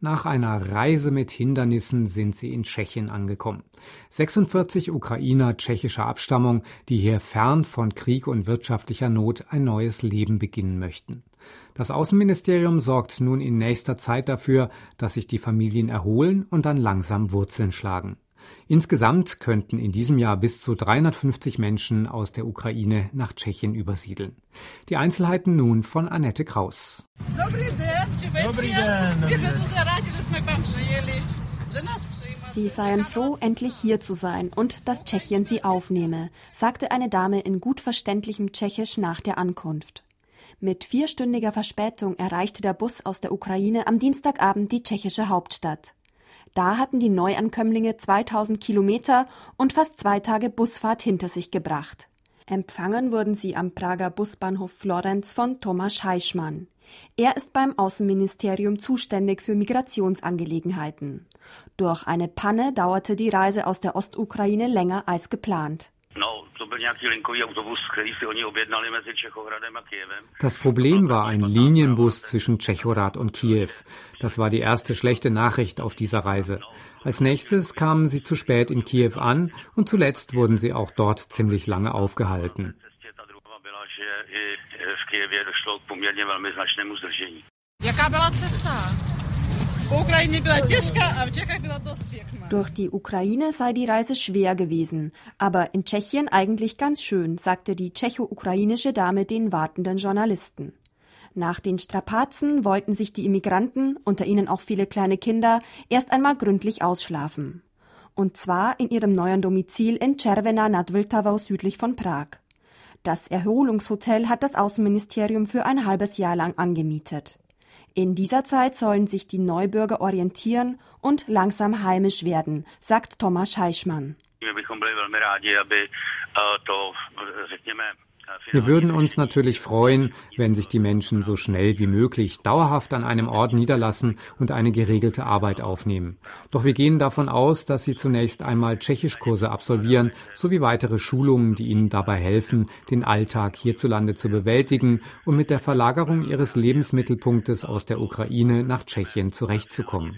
Nach einer Reise mit Hindernissen sind sie in Tschechien angekommen. 46 Ukrainer tschechischer Abstammung, die hier fern von Krieg und wirtschaftlicher Not ein neues Leben beginnen möchten. Das Außenministerium sorgt nun in nächster Zeit dafür, dass sich die Familien erholen und dann langsam Wurzeln schlagen. Insgesamt könnten in diesem Jahr bis zu 350 Menschen aus der Ukraine nach Tschechien übersiedeln. Die Einzelheiten nun von Annette Kraus. Sie seien froh, endlich hier zu sein und dass Tschechien sie aufnehme, sagte eine Dame in gut verständlichem Tschechisch nach der Ankunft. Mit 4-stündiger Verspätung erreichte der Bus aus der Ukraine am Dienstagabend die tschechische Hauptstadt. Da hatten die Neuankömmlinge 2000 Kilometer und fast 2 Tage Busfahrt hinter sich gebracht. Empfangen wurden sie am Prager Busbahnhof Florenz von Tomáš Heischmann. Er ist beim Außenministerium zuständig für Migrationsangelegenheiten. Durch eine Panne dauerte die Reise aus der Ostukraine länger als geplant. Das Problem war ein Linienbus zwischen Tschechohrad und Kiew. Das war die erste schlechte Nachricht auf dieser Reise. Als nächstes kamen sie zu spät in Kiew an und zuletzt wurden sie auch dort ziemlich lange aufgehalten. Durch die Ukraine sei die Reise schwer gewesen, aber in Tschechien eigentlich ganz schön, sagte die tschecho-ukrainische Dame den wartenden Journalisten. Nach den Strapazen wollten sich die Immigranten, unter ihnen auch viele kleine Kinder, erst einmal gründlich ausschlafen. Und zwar in ihrem neuen Domizil in Červená nad Vltavou südlich von Prag. Das Erholungshotel hat das Außenministerium für ein halbes Jahr lang angemietet. In dieser Zeit sollen sich die Neubürger orientieren und langsam heimisch werden, sagt Tomáš Heischmann. Wir würden uns natürlich freuen, wenn sich die Menschen so schnell wie möglich dauerhaft an einem Ort niederlassen und eine geregelte Arbeit aufnehmen. Doch wir gehen davon aus, dass sie zunächst einmal Tschechischkurse absolvieren, sowie weitere Schulungen, die ihnen dabei helfen, den Alltag hierzulande zu bewältigen und mit der Verlagerung ihres Lebensmittelpunktes aus der Ukraine nach Tschechien zurechtzukommen.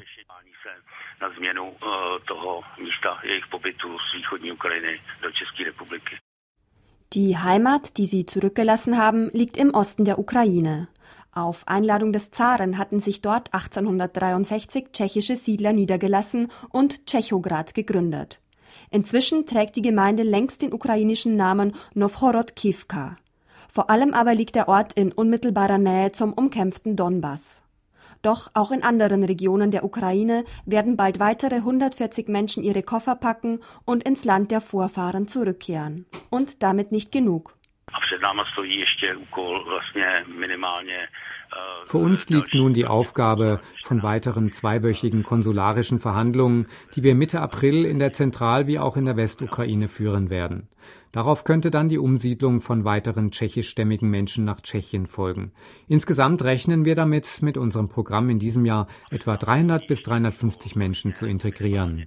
Die Heimat, die sie zurückgelassen haben, liegt im Osten der Ukraine. Auf Einladung des Zaren hatten sich dort 1863 tschechische Siedler niedergelassen und Tschechograd gegründet. Inzwischen trägt die Gemeinde längst den ukrainischen Namen Novhorod Kivka. Vor allem aber liegt der Ort in unmittelbarer Nähe zum umkämpften Donbass. Doch auch in anderen Regionen der Ukraine werden bald weitere 140 Menschen ihre Koffer packen und ins Land der Vorfahren zurückkehren. Und damit nicht genug. Für uns liegt nun die Aufgabe von weiteren 2-wöchigen konsularischen Verhandlungen, die wir Mitte April in der Zentral- wie auch in der Westukraine führen werden. Darauf könnte dann die Umsiedlung von weiteren tschechischstämmigen Menschen nach Tschechien folgen. Insgesamt rechnen wir damit, mit unserem Programm in diesem Jahr etwa 300 bis 350 Menschen zu integrieren.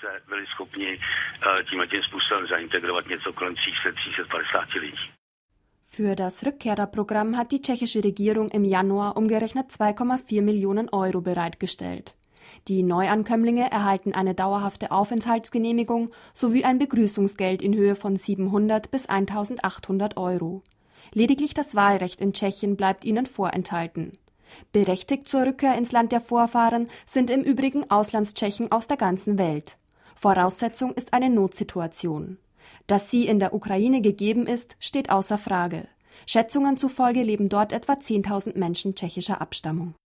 Für das Rückkehrerprogramm hat die tschechische Regierung im Januar umgerechnet 2,4 Millionen Euro bereitgestellt. Die Neuankömmlinge erhalten eine dauerhafte Aufenthaltsgenehmigung sowie ein Begrüßungsgeld in Höhe von 700 bis 1.800 Euro. Lediglich das Wahlrecht in Tschechien bleibt ihnen vorenthalten. Berechtigt zur Rückkehr ins Land der Vorfahren sind im Übrigen Auslandstschechen aus der ganzen Welt. Voraussetzung ist eine Notsituation. Dass sie in der Ukraine gegeben ist, steht außer Frage. Schätzungen zufolge leben dort etwa 10.000 Menschen tschechischer Abstammung.